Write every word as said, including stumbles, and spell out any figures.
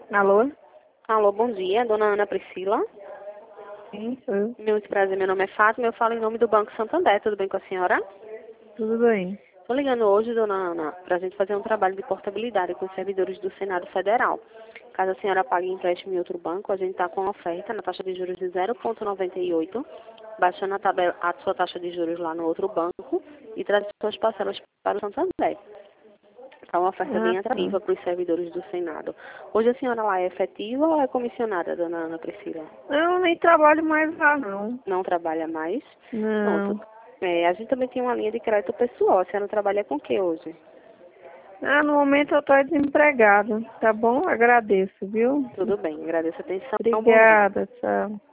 Alô? Alô, bom dia, dona Ana Priscila. Sim, sou eu. Muito prazer, meu nome é Fátima, eu falo em nome do Banco Santander, tudo bem com a senhora? Tudo bem. Estou ligando hoje, dona Ana, para a gente fazer um trabalho de portabilidade com os servidores do Senado Federal. Caso a senhora pague empréstimo em outro banco, a gente está com uma oferta na taxa de juros de zero vírgula noventa e oito, baixando a, tabela, a sua taxa de juros lá no outro banco e trazendo suas parcelas para o Santander. Está uma oferta Ah, bem tá. atrativa para os servidores do Senado. Hoje a senhora lá é efetiva ou é comissionada, dona Ana Priscila? Eu nem trabalho mais lá, não. Não trabalha mais? Pronto. Não. É, a gente também tem uma linha de crédito pessoal. A senhora trabalha com o que hoje? Ah, no momento eu estou desempregada. Tá bom? Agradeço, viu? Tudo bem, agradeço a atenção. Bom dia. Obrigada, tchau.